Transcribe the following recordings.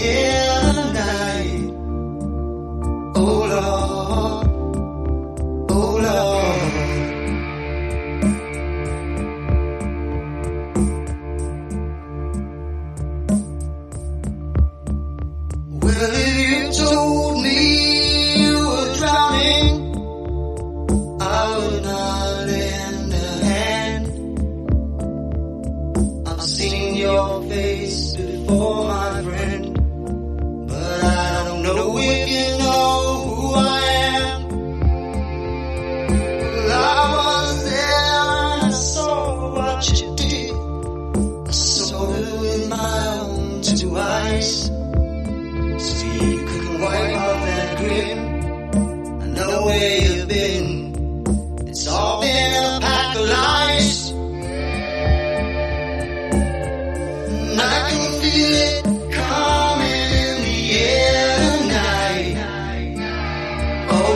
air tonight. Oh Lord, oh Lord. Well, if you told me you were drowning, I would not lend a hand. I've seen your face before, my friend, but I don't know if you know who I am. Well, I was there and I saw what you did. I saw it with my own two eyes. So you couldn't wipe off that grin. I know where you've been. It's all been a pack of lies. And I can feel it coming in the air tonight. Oh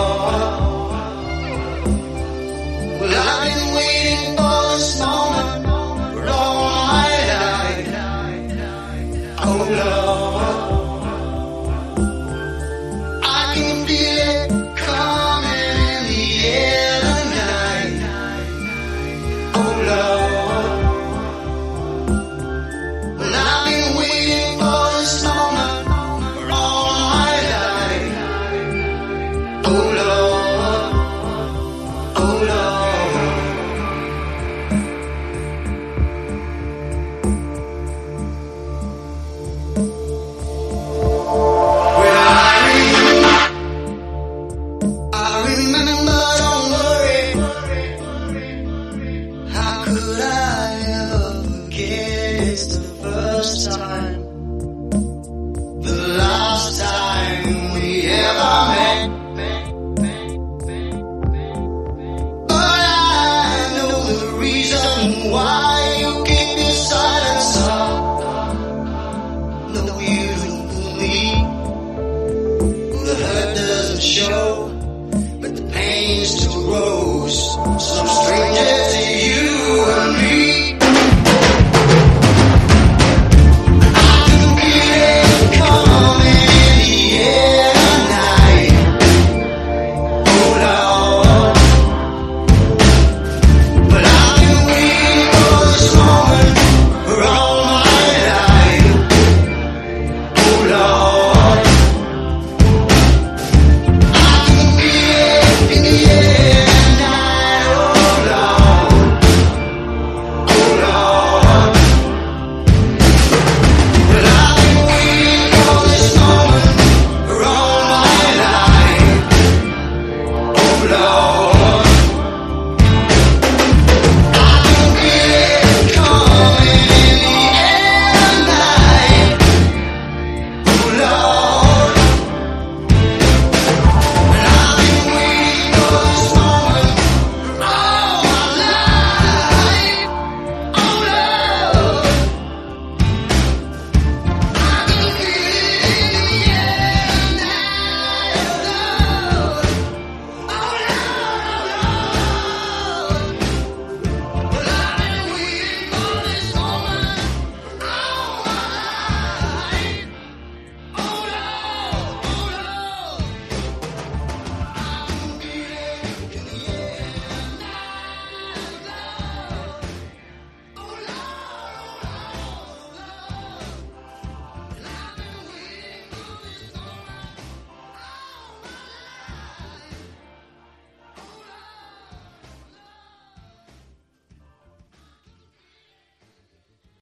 Lord. Well, I've been waiting for this moment for all my life. Oh Lord. I can feel it coming in the air tonight. Oh Lord. Well, I've been waiting for this moment for all my life. Oh Lord, oh Lord. Well, I remember, don't worry. How could I ever forget? It's the first time, the last time we ever met. But I know the reason why you keep your silence up. No, you don't believe. The hurt doesn't show, but the pain still grows. Some stranger to you and me. I can feel it coming in the air tonight. Oh Lord. But I've been waiting for this moment for all my life. Oh Lord.